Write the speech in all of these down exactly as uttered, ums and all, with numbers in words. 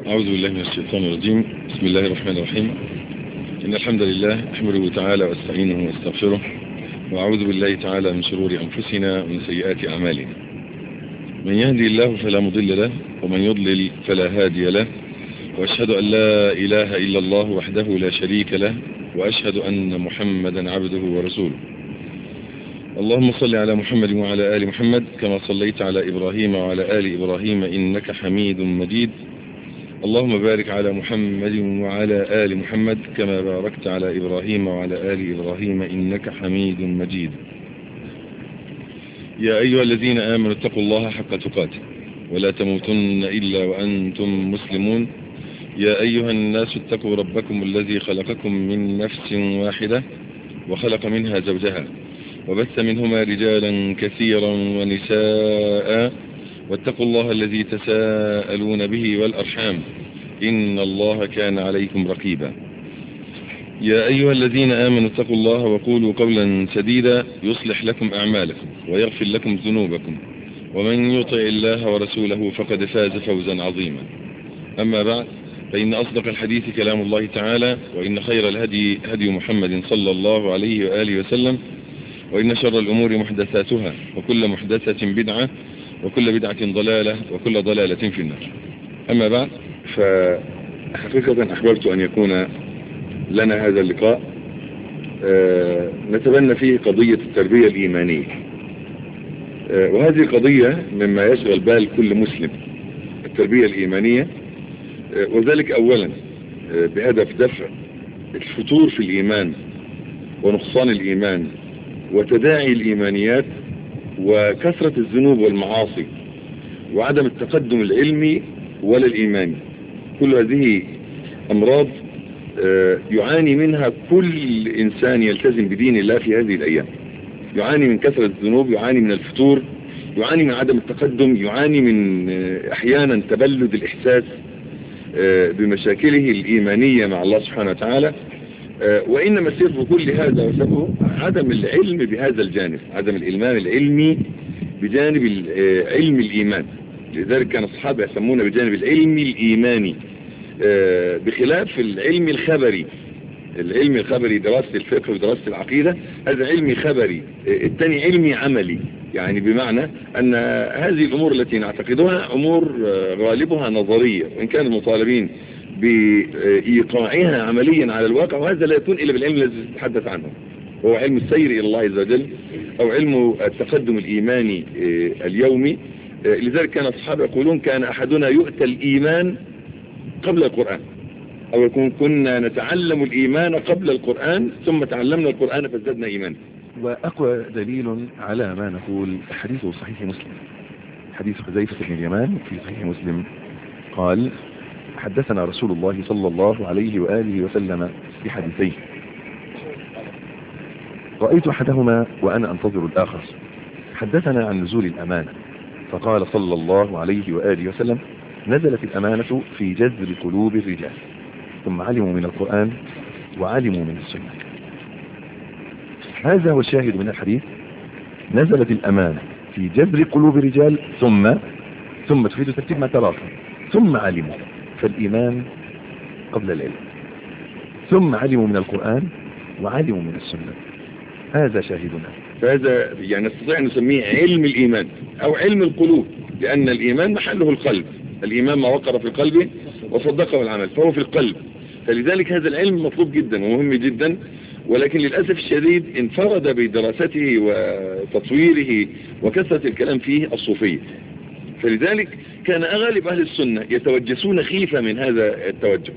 أعوذ بالله من الشيطان الرجيم. بسم الله الرحمن الرحيم. إن الحمد لله أحمده تعالى واستعينه واستغفره، وأعوذ بالله تعالى من شرور أنفسنا ومن سيئات أعمالنا. من يهدي الله فلا مضل له، ومن يضلل فلا هادي له، وأشهد أن لا إله إلا الله وحده لا شريك له، وأشهد أن محمدا عبده ورسوله. اللهم صل على محمد وعلى آل محمد كما صليت على إبراهيم وعلى آل إبراهيم إنك حميد مجيد. اللهم بارك على محمد وعلى آل محمد كما باركت على إبراهيم وعلى آل إبراهيم إنك حميد مجيد. يا أيها الذين آمنوا اتقوا الله حق تقاته ولا تموتن إلا وأنتم مسلمون. يا أيها الناس اتقوا ربكم الذي خلقكم من نفس واحدة وخلق منها زوجها وبث منهما رجالا كثيرا ونساء، واتقوا الله الذي تساءلون به والأرحام إن الله كان عليكم رقيبا. يا أيها الذين آمنوا اتقوا الله وقولوا قولا سديدا يصلح لكم أعمالكم ويغفر لكم ذنوبكم، ومن يطع الله ورسوله فقد فاز فوزا عظيما. أما بعد، فإن أصدق الحديث كلام الله تعالى، وإن خير الهدي هدي محمد صلى الله عليه وآله وسلم، وإن شر الأمور محدثاتها، وكل محدثة بدعة، وكل بدعة ضلالة، وكل ضلالة في النار. أما بعد، فحقيقة أحببت أن يكون لنا هذا اللقاء آه نتبنى فيه قضية التربية الإيمانية، آه وهذه قضية مما يشغل بال كل مسلم، التربية الإيمانية، آه وذلك أولا آه بهدف دفع الفتور في الإيمان ونقصان الإيمان وتداعي الإيمانيات وكثرة الذنوب والمعاصي وعدم التقدم العلمي ولا الإيماني. كل هذه أمراض يعاني منها كل إنسان يلتزم بدين الله في هذه الأيام. يعاني من كثرة الذنوب، يعاني من الفتور، يعاني من عدم التقدم، يعاني من أحيانا تبلد الإحساس بمشاكله الإيمانية مع الله سبحانه وتعالى. وإنما سبب كل هذا وسببه عدم العلم بهذا الجانب، عدم الإلمام العلمي بجانب علم الإيمان. لذلك كان الصحابة يسمونه بجانب العلم الإيماني، بخلاف العلم الخبري. العلم الخبري دراسة الفقه ودراسة العقيدة، هذا علمي خبري. الثاني علمي عملي، يعني بمعنى أن هذه الأمور التي نعتقدها أمور غالبها نظرية، وإن كان المطالبين بإيقاعها عمليا على الواقع، وهذا لا يكون إلا بالعلم الذي تتحدث عنه، وهو علم السير إلى الله عز وجل، أو علم التقدم الإيماني اليومي. لذلك كان الصحابة يقولون كان أحدنا يؤتى الإيمان قبل القرآن، أو يكون كنا نتعلم الإيمان قبل القرآن ثم تعلمنا القرآن فازددنا إيمانا. وأقوى دليل على ما نقول حديث صحيح مسلم، حديث حذيفة بن اليمان في صحيح مسلم قال: حدثنا رسول الله صلى الله عليه وآله وسلم في حديثين، رأيت أحدهما وأنا أنتظر الآخر. حدثنا عن نزول الأمانة، فقال صلى الله عليه وآله وسلم: نزلت الأمانة في جذر قلوب الرجال، ثم علموا من القرآن وعلموا من السنة. هذا هو الشاهد من الحديث. نزلت الأمانة في جذر قلوب الرجال، ثم ثم تفيد ترتيب ما تراكم، ثم علموا، فالإيمان قبل العلم، ثم علموا من القرآن وعلموا من السنة. هذا شاهدنا. فهذا يعني نستطيع أن نسميه علم الإيمان أو علم القلوب، لأن الإيمان محله القلب. الإيمان ما وقر في القلب وصدقه العمل، فهو في القلب. فلذلك هذا العلم مطلوب جدا ومهم جدا، ولكن للأسف الشديد انفرد بدراسته وتطويره وكثرة الكلام فيه الصوفية. فلذلك كان أغلب أهل السنة يتوجسون خيفة من هذا التوجه،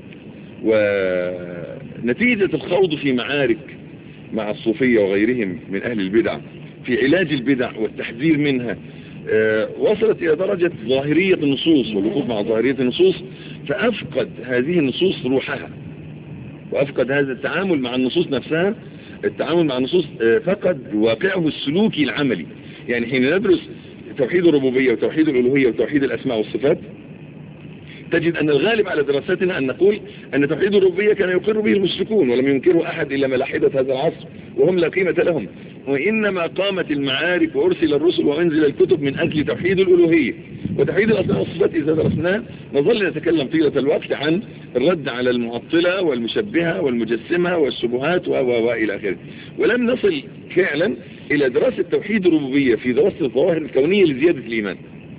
ونتيجة الخوض في معارك مع الصوفية وغيرهم من أهل البدع في علاج البدع والتحذير منها، أه وصلت إلى درجة ظاهرية النصوص والوقوف مع ظاهرية النصوص، فأفقد هذه النصوص روحها، وأفقد هذا التعامل مع النصوص نفسها. التعامل مع النصوص أه فقد واقعه السلوكي العملي. يعني حين ندرس توحيد الربوبية وتوحيد الألوهية وتوحيد الأسماء والصفات، تجد أن الغالب على دراستنا أن نقول أن توحيد الربوبية كان يقر به المشركون ولم ينكره أحد إلا ملاحدة هذا العصر، وهم لا قيمة لهم. وإنما قامت المعارك وأرسل الرسل وأنزل الكتب من أجل توحيد الألوهية، وتوحيد الأسماء والصفات إذا درسناه نظل نتكلم طيلة الوقت عن الرد على المعطلة والمشبهة والمجسمة والشبهات وإلى آخره، ولم نصل فعلا إلى دراسة توحيد الربوبية في دراسة الظواهر الكونية لزيادة الإيمان،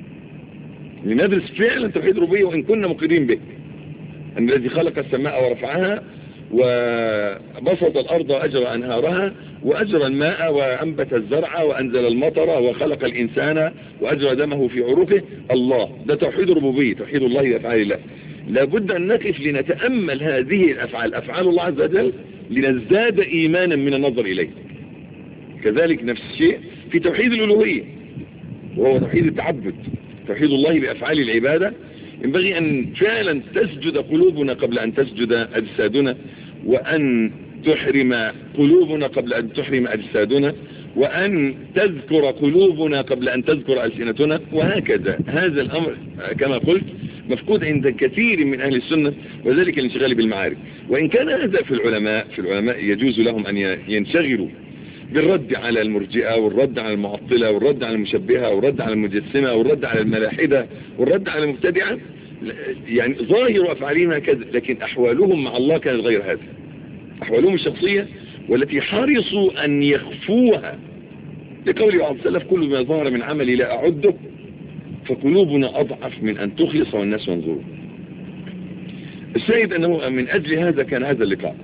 لندرس فعلا توحيد الربوبية وإن كنا مقرين به، أن الذي خلق السماء ورفعها وبسط الأرض وأجرى أنهارها وأجرى الماء وأنبت الزرع وأنزل المطر وخلق الإنسان وأجرى دمه في عروقه، الله ده توحيد الربوبية، توحيد الله بأفعال الله. لابد أن نقف لنتأمل هذه الأفعال، أفعال الله عز وجل، لنزداد إيمانا من النظر إليه. كذلك نفس الشيء في توحيد الألوهية وهو توحيد التعبد، توحيد الله بأفعال العبادة. ينبغي أن فعلا تسجد قلوبنا قبل أن تسجد أجسادنا، وأن تحرم قلوبنا قبل أن تحرم أجسادنا، وأن تذكر قلوبنا قبل أن تذكر ألسنتنا، وهكذا. هذا الأمر كما قلت مفقود عند كثير من أهل السنة، وذلك الانشغال بالمعارف. وإن كان هذا في العلماء في العلماء يجوز لهم أن ينشغلوا بالرد على المرجئة والرد على المعطلة والرد على المشبهة والرد على المجسمة والرد على الملاحدة والرد على المبتدعة، يعني ظاهر أفعالهم هكذا، لكن أحوالهم مع الله كانت غير هذا، أحوالهم الشخصية والتي حرصوا أن يخفوها، لقول بعض السلف: كل ما ظهر من عملي لا أعده، فقلوبنا أضعف من أن تخلص والناس ينظرون. الشاهد أنه من أجل هذا كان هذا اللقاء،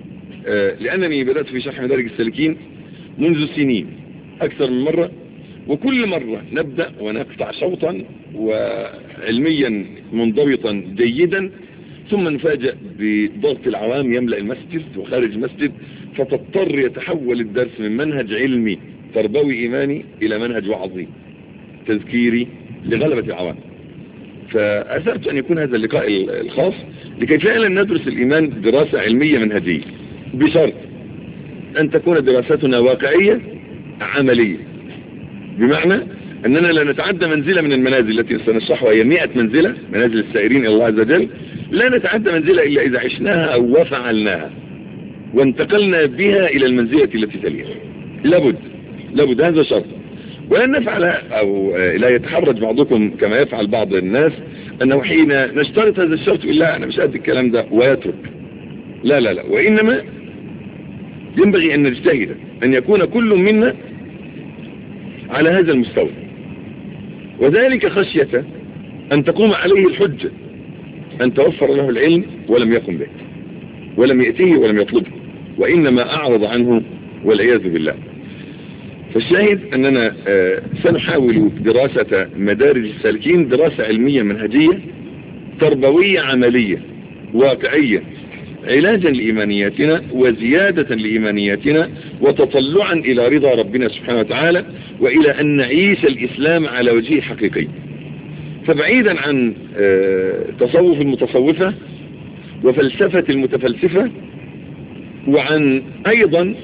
لأنني بدأت في شرح مدارج السالكين منذ سنين أكثر من مرة، وكل مرة نبدأ ونقطع شوطا وعلميا منضبطا جيدا، ثم نفاجأ بضغط العوام يملأ المسجد وخارج المسجد، فتضطر يتحول الدرس من منهج علمي تربوي إيماني إلى منهج وعظي تذكيري لغلبة العوام. فأثرت أن يكون هذا اللقاء الخاص لكي فعلا ندرس الإيمان دراسة علمية منهجية، بشرط أن تكون دراستنا واقعية عملية، بمعنى أننا لا نتعدى منزلة من المنازل التي سنشرحها، هي مئة منزلة، منازل السائرين إلى الله عز وجل، لا نتعدى منزلة إلا إذا عشناها أو وفعلناها وانتقلنا بها إلى المنزلة التي تليها. لابد لابد هذا شرط. ولن نفعل أو لا يتحرج بعضكم كما يفعل بعض الناس أنه حين نشترط هذا الشرط يقول: لا أنا مش قد الكلام ده، ويترك. لا لا لا، وإنما ينبغي أن نجتهد أن يكون كل منا على هذا المستوى، وذلك خشية أن تقوم عليه الحجة أن توفر له العلم ولم يقم به ولم يأتيه ولم يطلبه، وإنما أعرض عنه والعياذ بالله. فالشاهد أننا سنحاول دراسة مدارج السالكين دراسة علمية منهجية تربوية عملية واقعية، علاجا لإيمانياتنا وزيادة لإيمانياتنا وتطلعا إلى رضا ربنا سبحانه وتعالى، وإلى أن نعيش الإسلام على وجهه حقيقي. فبعيدا عن تصوف المتصوفة وفلسفة المتفلسفة، وعن أيضا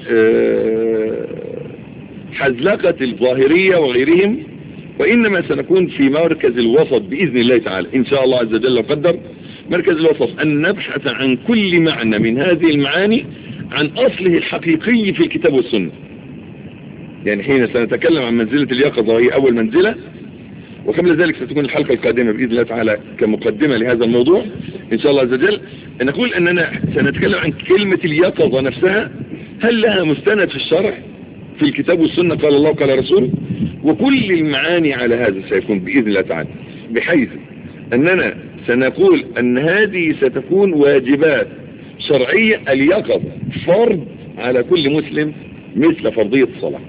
حزلقة الظاهرية وغيرهم، وإنما سنكون في مركز الوسط بإذن الله تعالى إن شاء الله عز وجل وقدر. مركز الوسط أن نبحث عن كل معنى من هذه المعاني عن أصله الحقيقي في الكتاب والسنة. يعني حين سنتكلم عن منزلة اليقظة وهي أول منزلة، وقبل ذلك ستكون الحلقة القادمة بإذن الله تعالى كمقدمة لهذا الموضوع إن شاء الله عز وجل، نقول أننا سنتكلم عن كلمة اليقظة نفسها، هل لها مستند في الشرع في الكتاب والسنة قال الله قال رسوله، وكل المعاني على هذا سيكون بإذن الله تعالى، بحيث أننا سنقول أن هذه ستكون واجبات شرعية. اليقظة فرض على كل مسلم مثل فرضية الصلاة.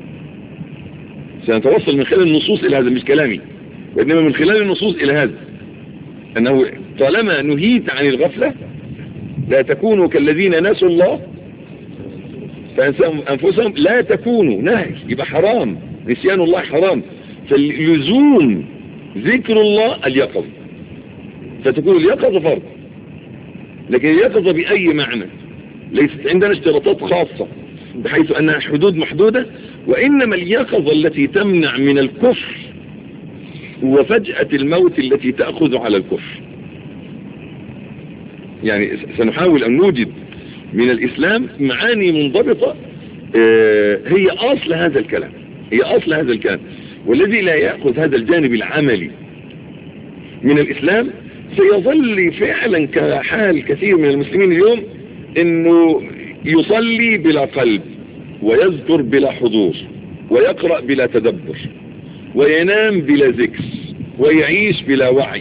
سنتوصل من خلال النصوص إلى هذا، مش كلامي، وإنما من خلال النصوص إلى هذا، أنه طالما نهيت عن الغفلة لا تكونوا كالذين نسوا الله فأنساهم أنفسهم، لا تكونوا نهي، يبقى حرام، نسيان الله حرام، فاللزوم ذكر الله اليقظة، فتكون اليقظة فرض. لكن اليقظة بأي معنى؟ ليست عندنا اشتراطات خاصة بحيث أنها حدود محدودة، وإنما اليقظة التي تمنع من الكفر وفجأة الموت التي تأخذ على الكفر. يعني سنحاول أن نوجد من الإسلام معاني منضبطة هي أصل هذا الكلام، هي أصل هذا الكلام. والذي لا يأخذ هذا الجانب العملي من الإسلام سيظل فعلا كحال كثير من المسلمين اليوم انه يصلي بلا قلب ويذكر بلا حضور ويقرأ بلا تدبر وينام بلا ذكر ويعيش بلا وعي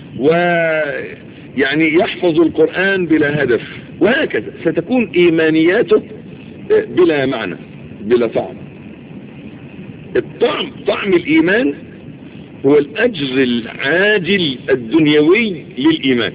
ويعني يحفظ القرآن بلا هدف، وهكذا ستكون إيمانياته بلا معنى بلا طعم. الطعم طعم الإيمان هو الأجر العاجل الدنيوي للإيمان.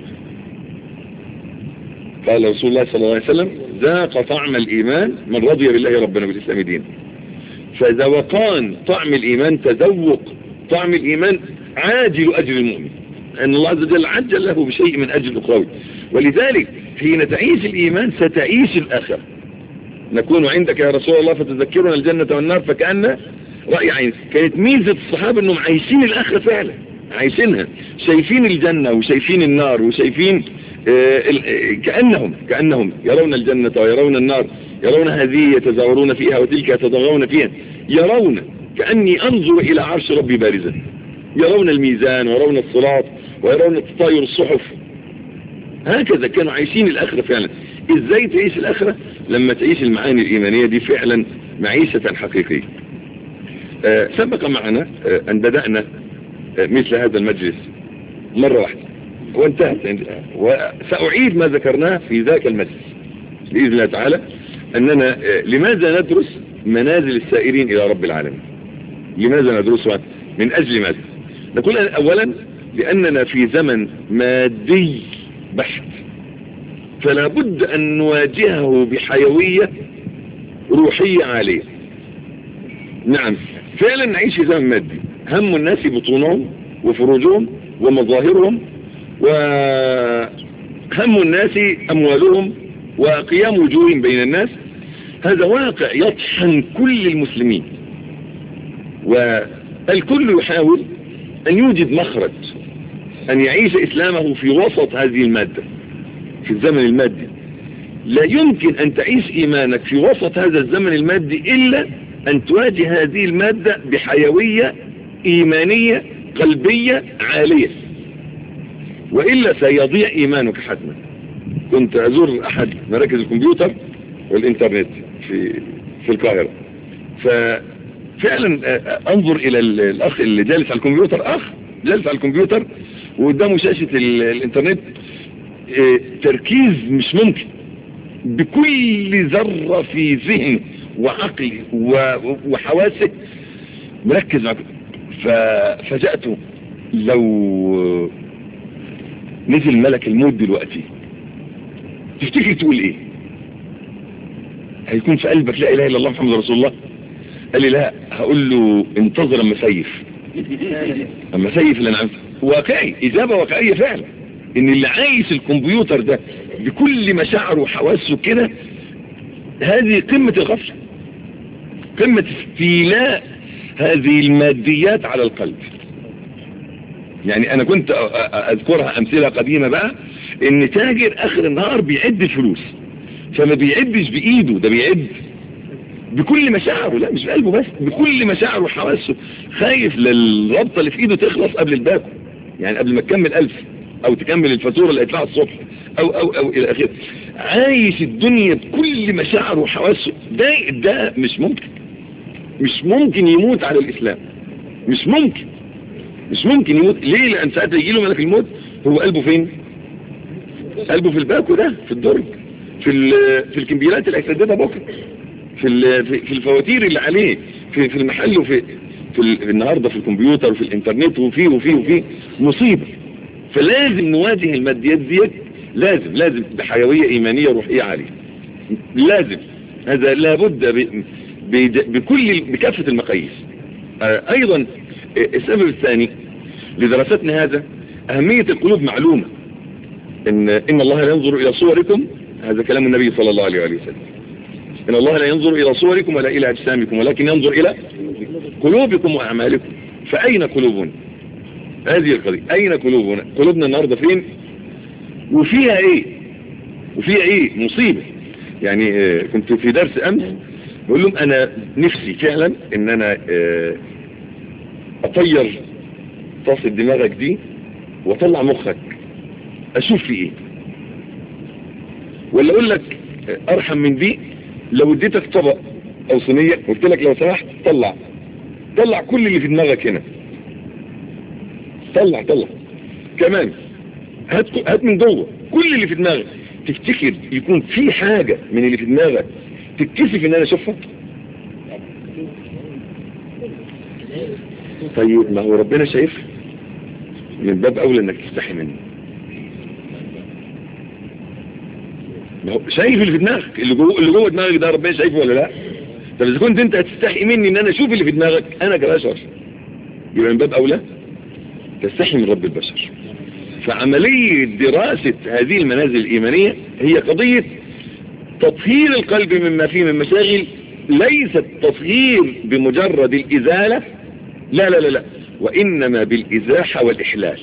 قال رسول الله صلى الله عليه وسلم ذاق طعم الإيمان من رضي بالله ربنا بالإسلام دين. فذوقان طعم الإيمان تذوق طعم الإيمان عاجل أجر المؤمن، أن الله عز وجل عجل له بشيء من أجل أخروي. ولذلك حين تعيش الإيمان ستعيش الآخرة. نكون عندك يا رسول الله فتذكرنا الجنة والنار فكأن رأي عين. كانت ميزة الصحابة أنهم عايشين الآخرة فعلا، عايشينها، شايفين الجنة وشايفين النار وشايفين آه كأنهم كأنهم يرون الجنة ويرون النار، يرون هذه يتزاورون فيها وتلك يتضاغون فيها، يرون كأني أنظر إلى عرش ربي بارزا، يرون الميزان ويرون الصراط ويرون تطاير الصحف. هكذا كانوا عايشين الآخرة فعلا. إزاي تعيش الآخرة؟ لما تعيش المعاني الإيمانية دي فعلا معيشة حقيقية. آه سبق معنا آه أن بدأنا آه مثل هذا المجلس مرة واحدة وانتهت، وسأعيد ما ذكرناه في ذاك المجلس بإذن الله تعالى، أننا آه لماذا ندرس منازل السائرين إلى رب العالمين؟ لماذا ندرسها؟ من أجل ماذا؟ نقول أولا لأننا في زمن مادي بحت، فلا بد أن نواجهه بحيوية روحية عالية. نعم فعلا نعيش في زمن مادي، هم الناس بطونهم وفروجهم ومظاهرهم، وهم الناس أموالهم وقيام وجوههم بين الناس. هذا واقع يطحن كل المسلمين، والكل يحاول أن يوجد مخرج، أن يعيش إسلامه في وسط هذه المادة في الزمن المادي. لا يمكن أن تعيش إيمانك في وسط هذا الزمن المادي إلا أن تواجه هذه المادة بحيوية إيمانية قلبية عالية، وإلا سيضيع إيمانك حتما. كنت أزور أحد مراكز الكمبيوتر والإنترنت في في القاهرة، ففعلا أنظر إلى الأخ اللي جالس على الكمبيوتر، أخ جالس على الكمبيوتر وقدامه شاشة الإنترنت، تركيز مش ممكن، بكل ذرة في ذهن وعقل وحواسه مركز معك. ففجأته لو نزل ملك الموت دلوقتي تفتكر تقول ايه؟ هيكون في قلبك لا اله الا الله محمد رسول الله؟ قال لي لا، هقول له انتظر اما سيف اما سيف اللي انا عارفه. واقعي، اجابة واقعية فعلا، ان اللي عايش الكمبيوتر ده بكل مشاعره وحواسه كده، هذه قمة الغفلة، قمة استيلاء هذه الماديات على القلب. يعني انا كنت اذكرها امثلة قديمة بقى، ان تاجر اخر النهار بيعد الفلوس، فما بيعدش بايده، ده بيعد بكل مشاعره، لا مش بقلبه بس، بكل مشاعره وحواسه، خايف للربطة اللي في ايده تخلص قبل الباكو، يعني قبل ما تكمل الف او تكمل الفاتورة اللي هيطلعها الصبح او او او الى اخره. عايش الدنيا بكل مشاعره وحواسه، ده ده مش ممكن، مش ممكن يموت على الاسلام، مش ممكن مش ممكن يموت. ليه؟ لان ساعتها يجي له ملك الموت هو قلبه فين؟ قلبه في الباكو ده، في الدرج، في في الكمبيالات اللي هيسددها بكره، في في الفواتير اللي عليه في في المحل، وفي في النهارده في الكمبيوتر وفي الانترنت وفي وفي وفي مصيبه. فلازم نواجه الماديات ديت، لازم لازم بحيويه ايمانيه روحيه عاليه، لازم. هذا لابد بكل بكافه المقاييس. ايضا السبب الثاني لدراستنا هذا اهميه القلوب. معلومه ان ان الله لا ينظر الى صوركم، هذا كلام النبي صلى الله عليه وسلم، ان الله لا ينظر الى صوركم ولا الى اجسامكم ولكن ينظر الى قلوبكم واعمالكم. فاين قلوبنا؟ هذه القضيه، اين قلوبنا؟ قلوبنا النهارده فين؟ وفيها ايه؟ وفيها ايه؟ مصيبه. يعني كنت في درس امس بقول لهم انا نفسي فعلا ان انا اطير طاسه دماغك دي واطلع مخك اشوف في ايه، ولا اقول لك ارحم من دي، لو اديتك طبق او صينيه قلت لك لو سمحت طلع طلع كل اللي في دماغك هنا، طلع طلع كمان، هات هات من جوه كل اللي في دماغك. تفتكر يكون في حاجه من اللي في دماغك تتكسف ان انا اشوفها؟ طيب ما هو ربنا شايف، من باب اولى انك تستحي منه. ما هو شايف اللي في دماغك، اللي جوه اللي جوه دماغك ده ربنا شايفه ولا لا؟ طب اذا كنت انت هتستحي مني ان انا اشوف اللي في دماغك انا كبشر، يبقى من باب اولى تستحي من رب البشر. فعملية دراسة هذه المنازل الإيمانية هي قضية تطهير القلب مما فيه من مشاغل، ليست تطهير بمجرد الإزالة، لا لا لا لا، وإنما بالإزاحة والإحلال.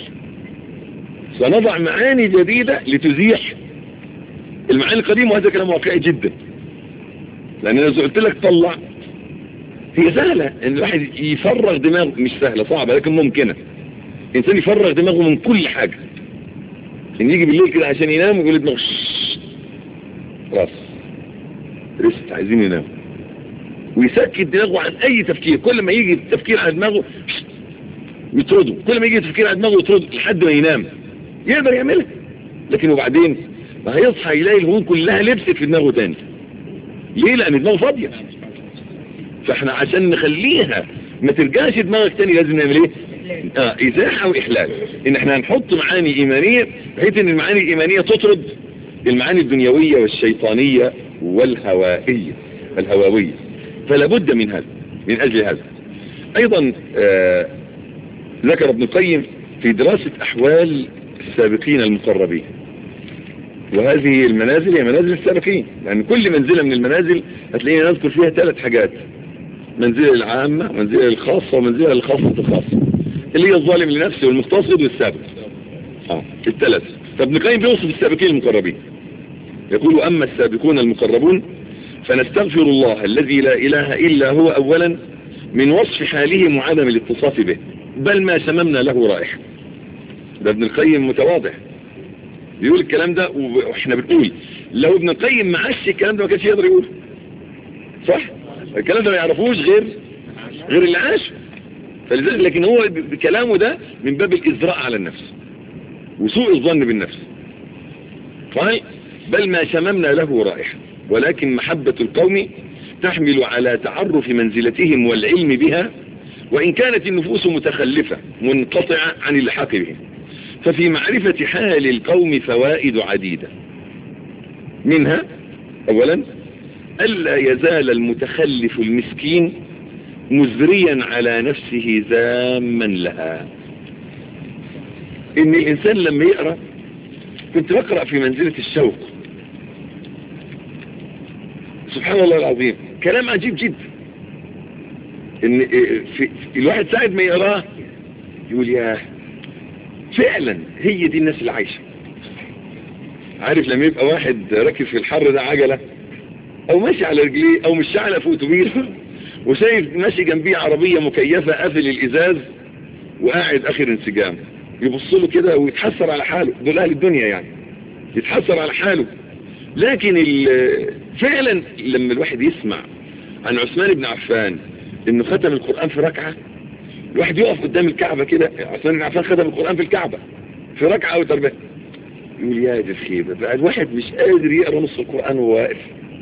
سنضع معاني جديدة لتزيح المعاني القديمة، وهذا كلام واقعي جدا، لأن أنا قلت لك طلع، هي سهلة إن الواحد يفرغ دماغه، مش سهلة صعبة لكن ممكنة. إنسان يفرغ دماغه من كل حاجة، إن يجي بالليل كده عشان ينام ويقول دماغه راس رست عايزين ينام، ويسكت دماغه عن أي تفكير. كل ما يجي التفكير على دماغه يطرده، كل ما يجي التفكير على دماغه يطرده لحد ما ينام. يقدر يعملها، لكن وبعدين ما هيصحى يلاقي الهموم كلها لبست في دماغه تاني. ليه؟ لأن دماغه فاضية. فاحنا عشان نخليها ما ترجعش دماغك تاني لازم نعمل ايه؟ اه ازاحة واحلال، ان احنا هنحط معاني ايمانية بحيث ان المعاني الايمانية تطرد المعاني الدنيوية والشيطانية والهوائية الهواوية. فلا بد من هذا. من اجل هذا ايضا آه ذكر ابن القيم في دراسة احوال السابقين المقربين، وهذه المنازل هي منازل السابقين، لان كل منزلة من المنازل هتلاقينا نذكر فيها ثلاث حاجات: منزلة العامة، منزلة الخاصة، ومنزلة الخاصة الخاصة، اللي هي الظالم لنفسه والمقتصد والسابق. اه الثلاث. فابن القيم بيوصف السابقين المقربين يقول: اما السابقون المقربون فنستغفر الله الذي لا اله الا هو اولا من وصف حالهم وعدم الاتصاف به، بل ما شممنا له رائحة. ده ابن القيم متواضع بيقول الكلام ده، واحنا بنقول لو ابن القيم ما عاش الكلام ده ما كانش يقدر يقول صح. الكلام ده ما يعرفوش غير غير اللي عاش. فلذلك لكن هو بكلامه ده من باب الإزراء على النفس وسوء الظن بالنفس. قال: بل ما شممنا له رائحة، ولكن محبة القوم تحمل على تعرف منزلتهم والعلم بها، وإن كانت النفوس متخلفة منقطعة عن اللحاق بهم، ففي معرفة حال القوم فوائد عديدة. منها أولا ألا يزال المتخلف المسكين مزريا على نفسه ذاما لها. إن الإنسان لما يقرأ، كنت بقرأ في منزلة الشوق، سبحان الله العظيم كلام عجيب جدا، إن في الواحد ساعد ما يقرأه يقول: ياه فعلا هي دي الناس اللي عايشة. عارف لما يبقى واحد راكب في الحر ده عجلة، او ماشي على رجليه، او مش على في اتوبيس، وشايف ماشي جنبيه عربية مكيفة قافل الازاز وقاعد اخر انسجام، يبص له كده ويتحسر على حاله. دول اهل الدنيا يعني، يتحسر على حاله. لكن فعلا لما الواحد يسمع عن عثمان بن عفان انه ختم القرآن في ركعة، الواحد يقف قدام الكعبة كده، عثمان بن عفان ختم القرآن في الكعبة في ركعة او تربية، يقول: يا دي الخيبة بقى، الواحد مش قادر يقرأ نص القرآن وهو واقف.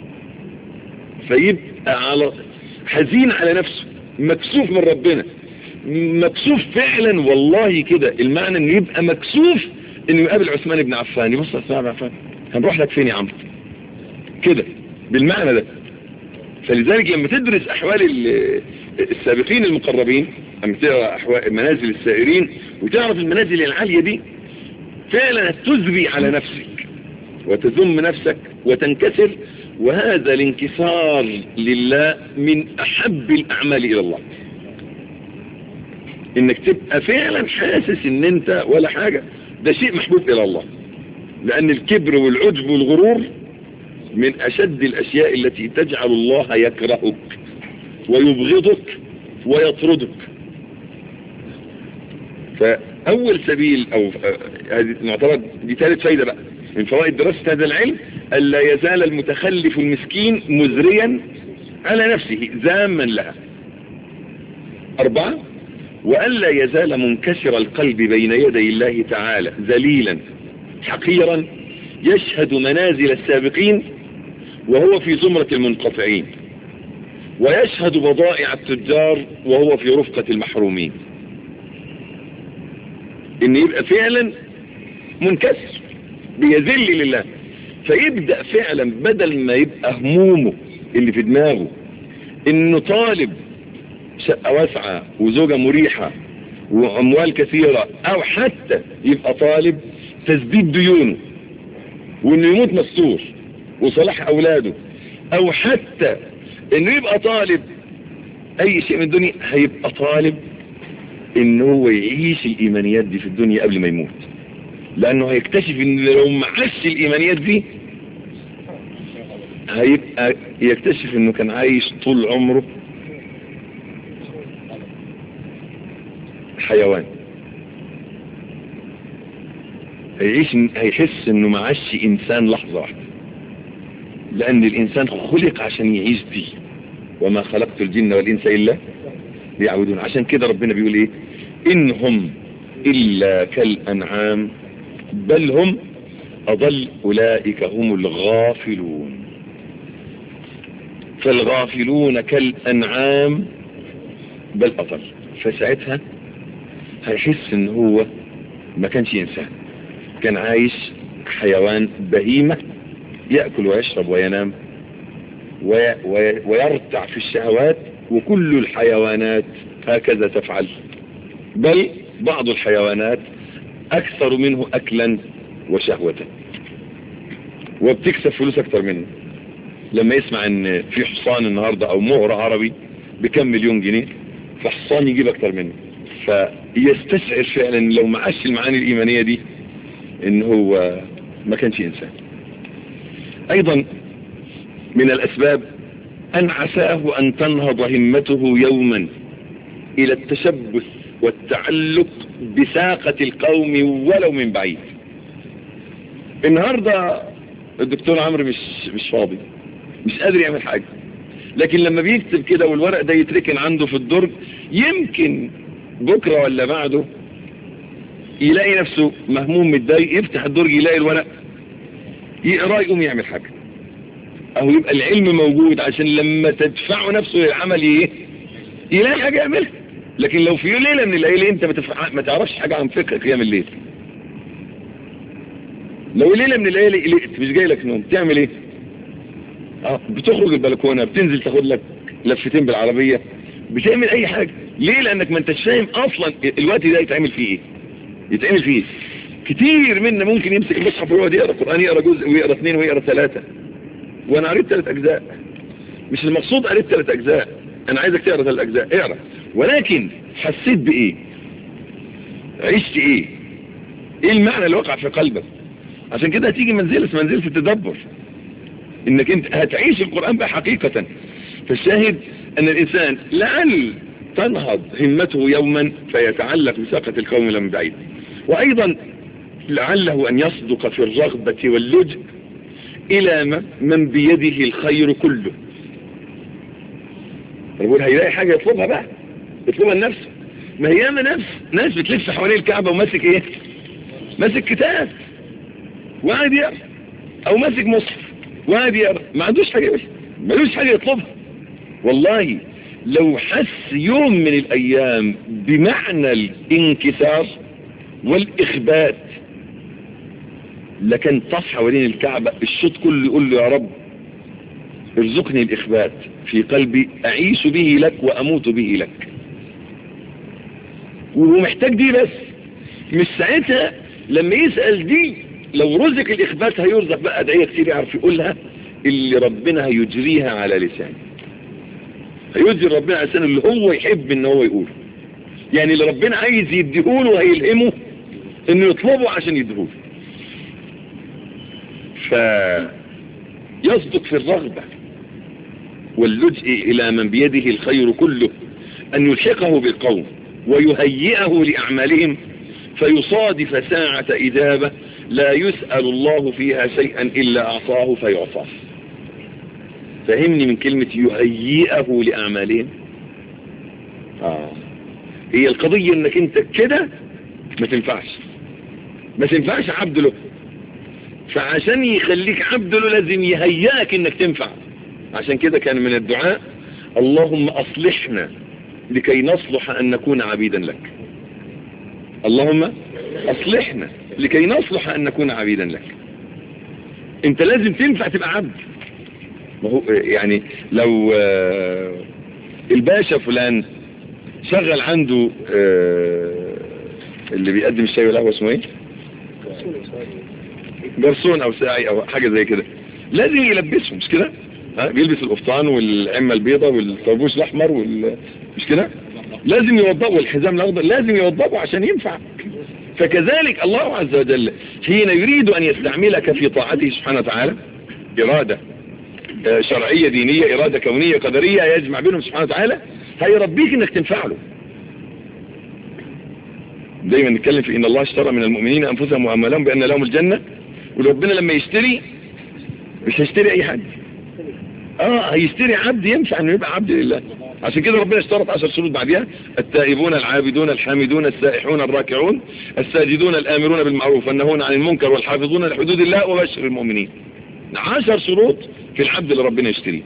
فيبقى على حزين على نفسه، مكسوف من ربنا، مكسوف فعلا والله كده المعنى انه يبقى مكسوف انه يقابل عثمان بن عفان. يبص عثمان بن عفان: هنروح لك فين يا عم كده، بالمعنى ده. فلذلك لما تدرس احوال السابقين المقربين، لما تقرا احوال منازل السائرين وتعرف المنازل العالية دي، فعلا تزري على نفسك وتذم نفسك وتنكسر. وهذا الانكسار لله من احب الاعمال الى الله، انك تبقى فعلا حاسس ان انت ولا حاجة. ده شيء محبوب الى الله، لان الكبر والعجب والغرور من اشد الاشياء التي تجعل الله يكرهك ويبغضك ويطردك. اول سبيل او هذه نعتبر دي ثالث فايدة بقى من فوائد دراسة هذا العلم، الا يزال المتخلف المسكين مزريا على نفسه ذاما لها. اربعة، والا يزال منكسر القلب بين يدي الله تعالى ذليلا حقيرا يشهد منازل السابقين وهو في زمرة المنقطعين، ويشهد بضائع التجار وهو في رفقة المحرومين. ان يبقى فعلا منكسر بيذل لله، فيبدأ فعلا بدل ما يبقى همومه اللي في دماغه انه طالب شقة واسعة وزوجة مريحة واموال كثيرة، او حتى يبقى طالب تسديد ديونه وانه يموت مستور وصلاح اولاده، او حتى انه يبقى طالب اي شيء من الدنيا، هيبقى طالب انه هو يعيش الايمانيات دي في الدنيا قبل ما يموت، لانه هيكتشف ان لو ما عاش الايمانيات دي هيبقى يكتشف انه كان عايش طول عمره حيوان. هيعيش هيحس انه ما عاش انسان لحظة واحدة، لان الانسان خلق عشان يعيش دي، وما خلقت الجن والانس الا ليعبدون. عشان كده ربنا بيقول ايه؟ انهم الا كالانعام بل هم اضل اولئك هم الغافلون. فالغافلون كالانعام بل اضل. فساعتها هيحس ان هو ما كانش انسان، كان عايش حيوان بهيمة يأكل ويشرب وينام وي وي ويرتع في الشهوات، وكل الحيوانات هكذا تفعل، بل بعض الحيوانات اكثر منه اكلا وشهوة وبتكسب فلوس اكتر منه. لما يسمع ان في حصان النهاردة او مهر عربي بكم مليون جنيه، فحصان يجيب اكتر منه، فيستشعر فعلا لو ما عاش المعاني الايمانية دي ان هو ما كانش انسان. ايضا من الاسباب ان عساه ان تنهض همته يوما الى التشبث والتعلق بساقة القوم ولو من بعيد. النهاردة الدكتور عمرو مش مش فاضي، مش قادر يعمل حاجة، لكن لما بيكتب كده والورق ده يتركن عنده في الدرج، يمكن بكرة ولا بعده يلاقي نفسه مهموم متضايق، يفتح الدرج يلاقي الورق يقرأ يقوم يعمل حاجة، او يبقى العلم موجود عشان لما تدفعه نفسه للعمل ايه يلاقي حاجة يعملها. لكن لو في ليلة من الليالي انت ما تعرفش حاجة عن فقه قيام الليل، لو ليلة من الليالي قلقت مش جاي لك نوم، تعمل ايه؟ اه بتخرج البلكونة، بتنزل تاخد لك لفتين بالعربية، بتعمل اي حاجة. ليه؟ لانك ما انتش فاهم اصلا الوقت ده يتعمل فيه ايه، يتعمل فيه كتير منا ممكن يمسك المصحف ويقعد يقرا قرآن، يقرا جزء ويقرا اثنين ويقرا ثلاثة. وانا قريت ثلاث اجزاء، مش المقصود قريت ثلاث اجزاء، انا عايزك تقرا ثلاث اجزاء، اقرا، ولكن حسيت بايه؟ عشت ايه؟ ايه المعنى اللي وقع في قلبك؟ عشان كده هتيجي منزلة منزلة التدبر، انك انت هتعيش القرآن بقى حقيقة. فالشاهد ان الانسان لعل تنهض همته يوما فيتعلق بساقة القوم لمن بعيد، وايضا لعله ان يصدق في الرغبة واللجء الى من بيده الخير كله. يقول هيلاقي حاجة يطلبها بقى، يطلبها لنفسه. ما هي ما نفس ناس بتلف حوالين الكعبة وماسك ايه؟ ماسك كتاب وقاعد يقرا، او ماسك مصحف وقاعد يقرا، ما عندوش حاجة بس ملوش حاجة يطلبها. والله لو حس يوم من الايام بمعنى الانكسار والاخبات لكن طاف حوالين الكعبة الشوط كله يقول له يا رب ارزقني الاخبات في قلبي اعيش به لك واموت به لك. وهو محتاج دي بس، مش ساعتها لما يسأل دي لو رزق الاخبات هيرزق بقى ادعية كتير يعرف يقولها اللي ربنا هيجريها على لسانه، هيجري ربنا على لسانه اللي هو يحب ان هو يقوله، يعني اللي ربنا عايز يديهوله هيلهمه انه يطلبه عشان يديهوله. فيصدق في الرغبة واللجء الى من بيده الخير كله ان يلحقه بالقوم ويهيئه لأعمالهم، فيصادف ساعة إجابة لا يسأل الله فيها شيئا إلا أعطاه فيعطاه. فهمني من كلمة يهيئه لأعمالهم. آه. هي القضية انك انت كده ما تنفعش ما تنفعش عبد له، فعشان يخليك عبد له لازم يهيئك انك تنفع. عشان كده كان من الدعاء اللهم أصلحنا لكي نصلح أن نكون عبيدا لك. اللهم أصلحنا لكي نصلح أن نكون عبيدا لك. انت لازم تنفع تبقى عبد. ما هو يعني لو الباشا فلان شغل عنده اللي بيقدم الشاي والقهوة اسمه ايه؟ جرسون او ساعي او حاجة زي كده، لازم يلبسه مش كده؟ بيلبس القفطان والعمة البيضة والطربوش الاحمر وال... مش كده؟ لازم يوضبه، والحزام الاخضر لازم يوضبه عشان ينفع. فكذلك الله عز وجل حين يريد ان يستعملك في طاعته سبحانه وتعالى ارادة شرعية دينية، ارادة كونية قدرية يجمع بينهم سبحانه وتعالى، هيربيك انك تنفع له. دايما نتكلم في ان الله اشترى من المؤمنين انفسهم واموالهم بان لهم الجنة، وربنا لما يشتري مش هيشتري اي حد، اه هيشتري عبد ينفع انه يبقى عبد لله. عشان كده ربنا اشترط عشر شروط بعدها: التائبون العابدون الحامدون السائحون الراكعون الساجدون الامرون بالمعروف والنهون عن المنكر والحافظون لحدود الله وبشر المؤمنين. عشر شروط في العبد اللي ربنا يشتريه.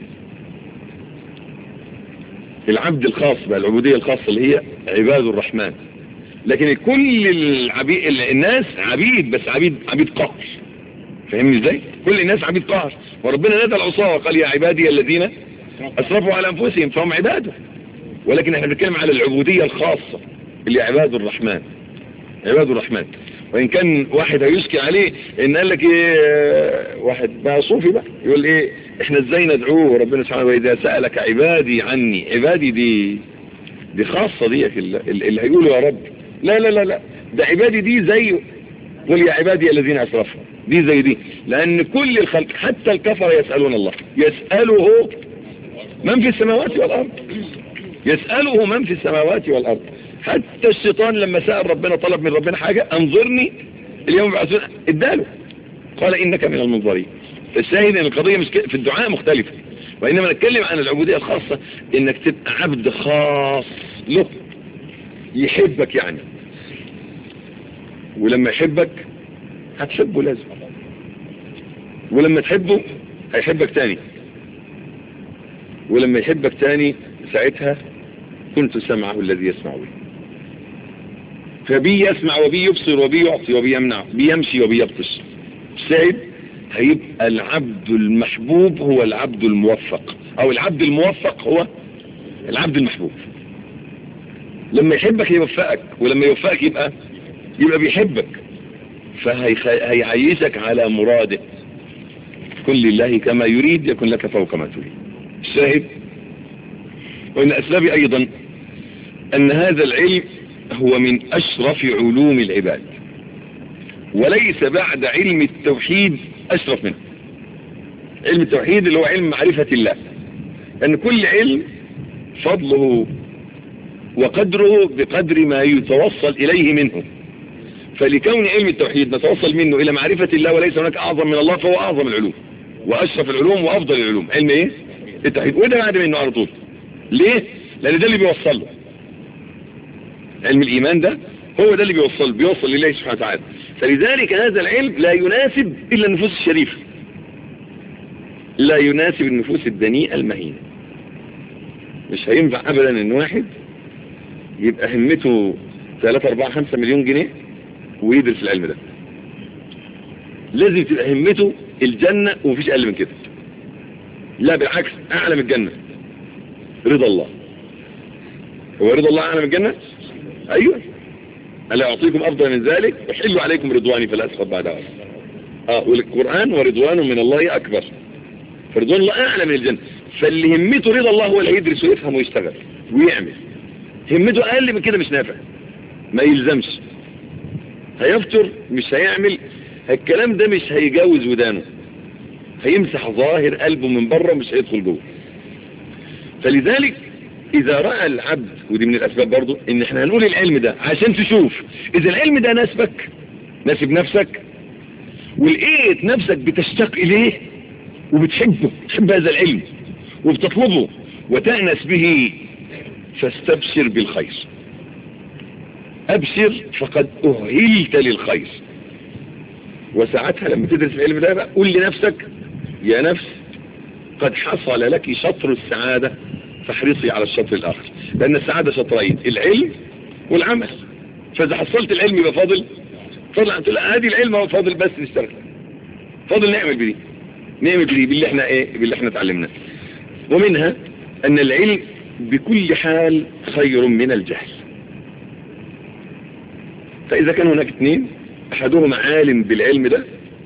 العبد الخاص بقى، العبودية الخاصة اللي هي عباد الرحمن. لكن كل العبيد الناس عبيد، بس عبيد عبيد قهر. فهمني ازاي؟ كل الناس عبيد قهر، وربنا نادى العصاة وقال يا عبادي الذين اسرفوا على انفسهم فهم عباده. ولكن احنا بنتكلم على العبودية الخاصة اللي عباد الرحمن. عباد الرحمن. وان كان واحد هيشكي عليه ان قال لك ايه، واحد بقى صوفي بقى يقول ايه احنا ازاي ندعوه ربنا سبحانه واذا سألك عبادي عني. عبادي دي دي خاصة دي اللي هيقولوا يا رب. لا لا لا لا، ده عبادي دي زيه. قل يا عبادي الذين اسرفوا، دي زي دي. لان كل الخلق حتى الكفر يسألون الله، يسأله من في السماوات والارض، يسأله من في السماوات والارض. حتى الشيطان لما سأل ربنا طلب من ربنا حاجة، انظرني اليوم بعثون، اداله قال انك من المنظرين. فالشاهد ان القضية مش في الدعاء مختلفة، وانما نتكلم عن العبودية الخاصة انك تبقى عبد خاص له يحبك يعني. ولما يحبك هتحبه لازم، ولما تحبه هيحبك تاني، ولما يحبك تاني ساعتها كنت سمعه الذي يسمع به. فبي يسمع وبي يبصر وبي يعطي وبي يمنع، بيمشي وبي يبطش. الشاهد هيبقى العبد المحبوب هو العبد الموفق، او العبد الموفق هو العبد المحبوب. لما يحبك يوفقك، ولما يوفقك يبقى يبقى بيحبك، فهيعيشك على مراده. كن لله كما يريد يكن لك فوق ما تريد. الشاهد وإن أسبابي أيضا أن هذا العلم هو من أشرف علوم العباد، وليس بعد علم التوحيد أشرف منه. علم التوحيد اللي هو علم معرفة الله، أن كل علم فضله وقدره بقدر ما يتوصل إليه منه. فلكون علم التوحيد نتوصل منه إلى معرفة الله وليس هناك أعظم من الله، فهو أعظم العلوم وأشرف العلوم وأفضل العلوم. علم إيه؟ التوحيد. وده بعد منه على طول. ليه؟ لأن ده اللي بيوصل له. علم الإيمان ده هو ده اللي بيوصل بيوصل لله سبحانه وتعالى. فلذلك هذا العلم لا يناسب إلا النفوس الشريفة، لا يناسب النفوس الدنيئة المهينة. مش هينفع أبدا إن واحد يبقى همته ثلاثة أربعة خمسة مليون جنيه ويدرس العلم ده. لازم تبقى همته الجنة ومفيش أقل من كده. لا بالعكس، أعلى من الجنة رضا الله. هو رضا الله أعلى من الجنة؟ أيوة. ألا أعطيكم أفضل من ذلك وحلوا عليكم رضواني فلا أسخط بعدها. آه والقرآن ورضوان من الله أكبر. فرضوان الله أعلى من الجنة. فاللي همته رضا الله هو اللي هيدرس ويفهم ويشتغل ويعمل. همته أقل من كده مش نافع، ما يلزمش، هيفتر مش هيعمل. الكلام ده مش هيجاوز ودانه، هيمسح ظاهر قلبه من بره مش هيدخل جوه. فلذلك اذا رأى العبد، ودي من الاسباب برضو ان احنا هنقول العلم ده عشان تشوف اذا العلم ده ناسبك، ناسب نفسك، ولقيت نفسك بتشتاق اليه وبتحبه، تحب هذا العلم وبتطلبه وتأنس به، فاستبشر بالخير. ابشر فقد اهلت للخير. وساعتها لما تدرس العلم ده بقى قول لنفسك يا نفس قد حصل لك شطر السعادة فاحرصي على الشطر الاخر، لان السعادة شطرين، العلم والعمل. فاذا حصلت العلم يبقى فاضل فاضل هذه العلم هو فاضل بس نشتغل، فاضل نعمل بدي، نعمل بدي باللي احنا ايه باللي احنا اتعلمناه. ومنها ان العلم بكل حال خير من الجهل. فاذا كان هناك اثنين احدهما عالم بالعلم ده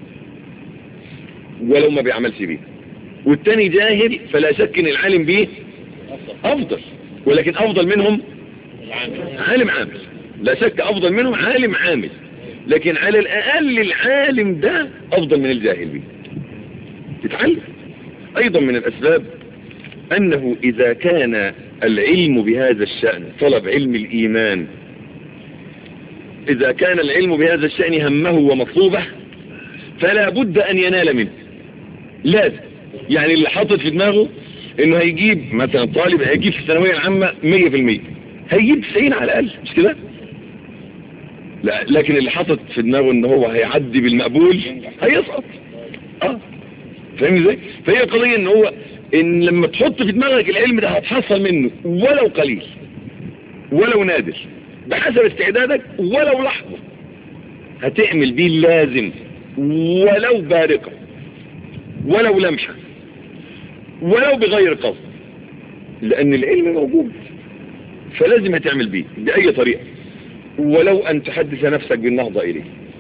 ولو ما بيعملش بيه، والتاني جاهل، فلا شك ان العالم بيه افضل، ولكن افضل منهم عالم عامل، لا شك افضل منهم عالم عامل، لكن على الاقل العالم ده افضل من الجاهل بيه. تتعلم. ايضا من الاسباب انه اذا كان العلم بهذا الشأن، طلب علم الايمان، اذا كان العلم بهذا الشأن همه ومطلوبه فلا بد ان ينال منه، لازم. يعني اللي حاطط في دماغه انه هيجيب مثلا طالب هيجيب في الثانوية العامة مية في المية، هيجيب تسعين على الاقل، مش كده؟ لا، لكن اللي حاطط في دماغه ان هو هيعدي بالمقبول هيسقط. اه فاهم ازاي؟ فهي قضية ان هو ان لما تحط في دماغك العلم ده هتحصل منه ولو قليل ولو نادر بحسب استعدادك، ولو لحظة هتعمل بيه اللازم، ولو بارقة ولو لمحة ولو بغير قصد، لان العلم موجود فلازم هتعمل بيه بأي طريقة، ولو ان تحدث نفسك بالنهضة اليه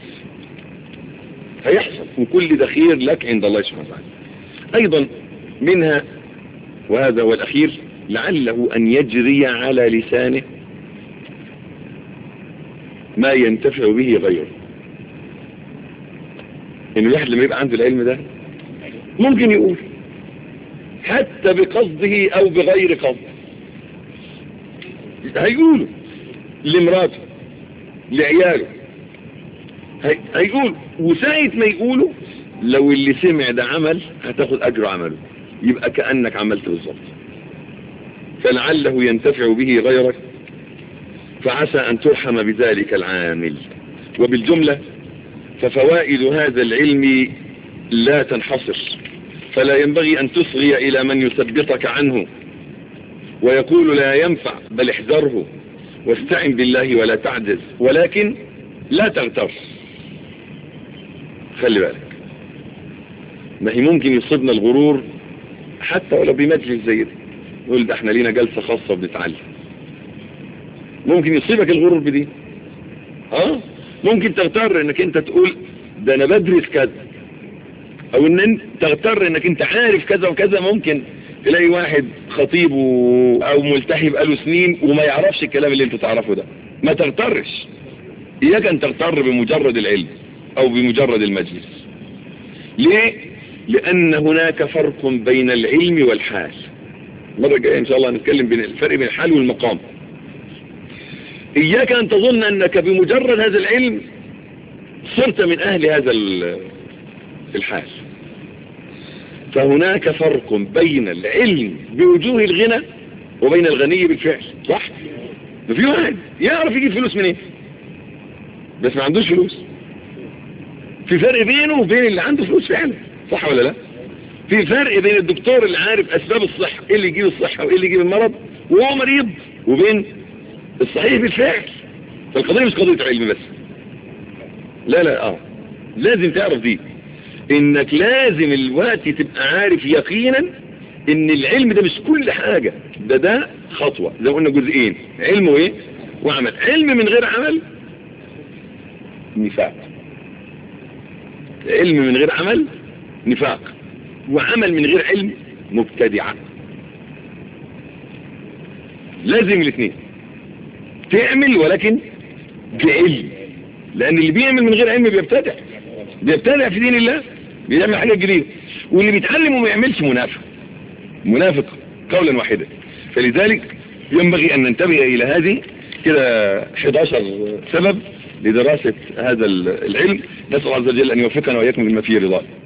هيحصل، وكل ده خير لك عند الله سبحانه وتعالى. ايضا منها، وهذا هو الاخير، لعله ان يجري على لسانه ما ينتفع به غيره. ان الواحد لما يبقى عنده العلم ده ممكن يقول حتى بقصده او بغير قصد، هيقوله لمراته لعياله، هي... هيقول، وساعة ما يقوله لو اللي سمع ده عمل هتاخد اجر عمله، يبقى كأنك عملت بالظبط. فلعله ينتفع به غيرك، فعسى ان ترحم بذلك العامل. وبالجملة ففوائد هذا العلم لا تنحصر، فلا ينبغي ان تصغي الى من يثبتك عنه ويقول لا ينفع، بل احذره واستعن بالله ولا تعجز، ولكن لا تغتر. خلي بالك، ما هي ممكن يصيبنا الغرور حتى ولو بمجلس زي ده، نقول ده احنا لينا جلسة خاصة بنتعلم، ممكن يصيبك الغرور بدي. اه ممكن تغتر انك انت تقول ده انا بدرس كذا، او ان انت تغتر انك انت عارف كذا وكذا. ممكن تلاقي واحد خطيب او ملتحي بقاله سنين وما يعرفش الكلام اللي انت تعرفه ده. ما تغترش، اياك ان تغتر بمجرد العلم او بمجرد المجلس. ليه؟ لان هناك فرق بين العلم والحال. المرة الجاية ان شاء الله نتكلم بين الفرق بين الحال والمقام. اياك ان تظن انك بمجرد هذا العلم صرت من اهل هذا الحال. فهناك فرق بين العلم بوجوه الغنى وبين الغني بالفعل، صح؟ في واحد يعرف يجيب فلوس منين بس ما عندوش فلوس. في فرق بينه وبين اللي عنده فلوس فعلا، صح ولا لا؟ في فرق بين الدكتور اللي عارف اسباب الصحة، ايه اللي يجيب الصحة وايه اللي يجيب المرض وهو مريض، وبين الصحيح بالفعل. فالقضية مش قضية علم بس، لا لا اه لازم تعرف دي، انك لازم الوقت تبقى عارف يقينا ان العلم ده مش كل حاجة، ده ده خطوة زي ما قلنا جزئين، علم وايه وعمل. علم من غير عمل نفاق، علم من غير عمل نفاق، وعمل من غير علم مبتدعة. لازم الاثنين تعمل، ولكن بعلم، لان اللي بيعمل من غير علم بيبتدع، بيبتدع في دين الله، بيعمل حاجة جديدة. واللي بيتعلم وما يعملش منافق، منافق قولا واحدا. فلذلك ينبغي أن ننتبه إلى هذه كده أحد عشر سبب لدراسة هذا العلم. نسأل الله عز وجل أن يوفقنا وإياكم بما فيه رضاه.